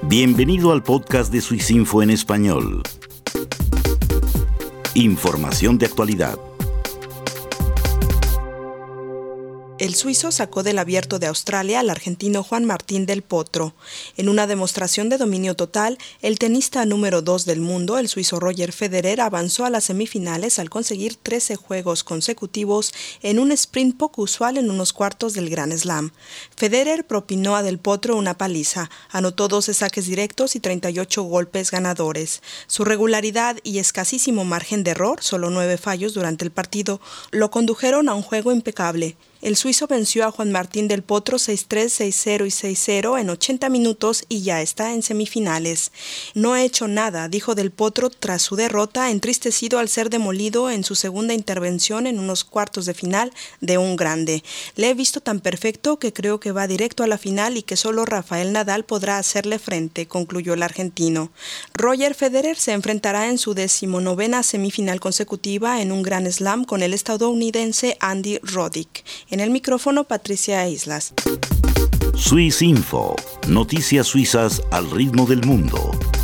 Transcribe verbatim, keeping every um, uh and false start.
Bienvenido al podcast de Swissinfo en español. Información de actualidad. El suizo sacó del Abierto de Australia al argentino Juan Martín del Potro. En una demostración de dominio total, el tenista número dos del mundo, el suizo Roger Federer, avanzó a las semifinales al conseguir trece juegos consecutivos en un sprint poco usual en unos cuartos del Grand Slam. Federer propinó a del Potro una paliza, anotó doce saques directos y treinta y ocho golpes ganadores. Su regularidad y escasísimo margen de error, solo nueve fallos durante el partido, lo condujeron a un juego impecable. El suizo venció a Juan Martín del Potro seis tres, seis cero y seis cero en ochenta minutos y ya está en semifinales. No he hecho nada, dijo del Potro tras su derrota, entristecido al ser demolido en su segunda intervención en unos cuartos de final de un grande. Le he visto tan perfecto que creo que va directo a la final y que solo Rafael Nadal podrá hacerle frente, concluyó el argentino. Roger Federer se enfrentará en su decimonovena semifinal consecutiva en un Grand Slam con el estadounidense Andy Roddick. En el micrófono, Patricia Islas. Swissinfo, noticias suizas al ritmo del mundo.